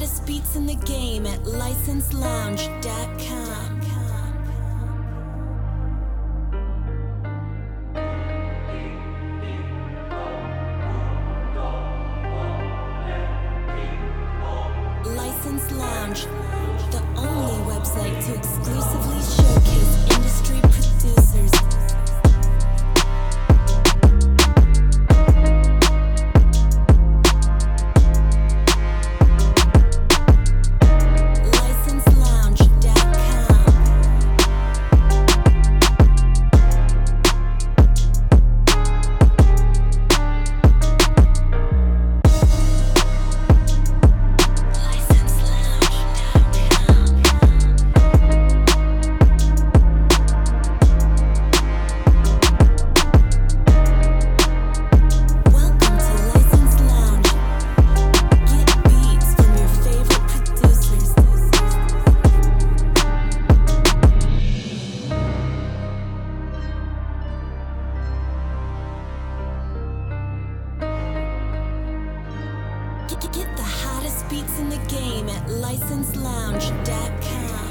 hottest beats in the game at licenselounge.com. License Lounge, the only website to exclusively showcase industry producers. Get the hottest beats in the game at licenselounge.com.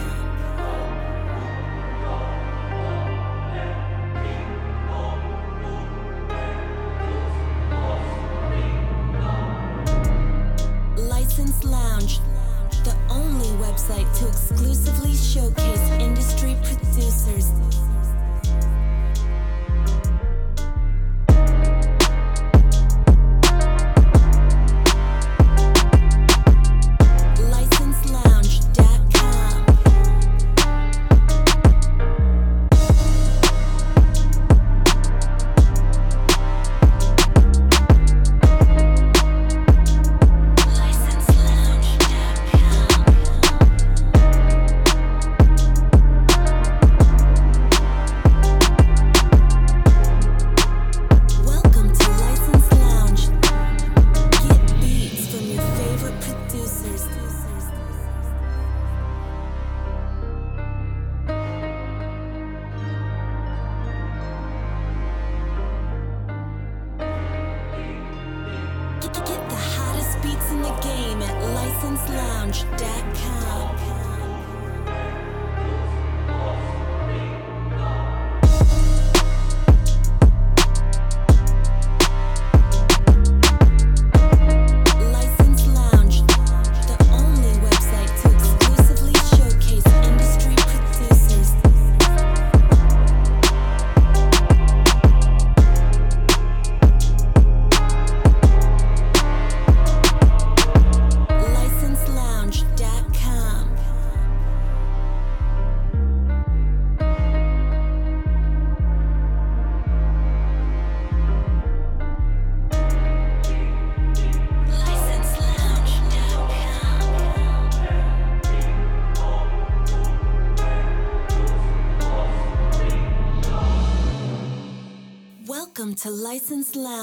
License Lounge, the only website to exclusively showcase industry producers. Get the hottest beats in the game at licenselounge.com. Welcome to License Lounge.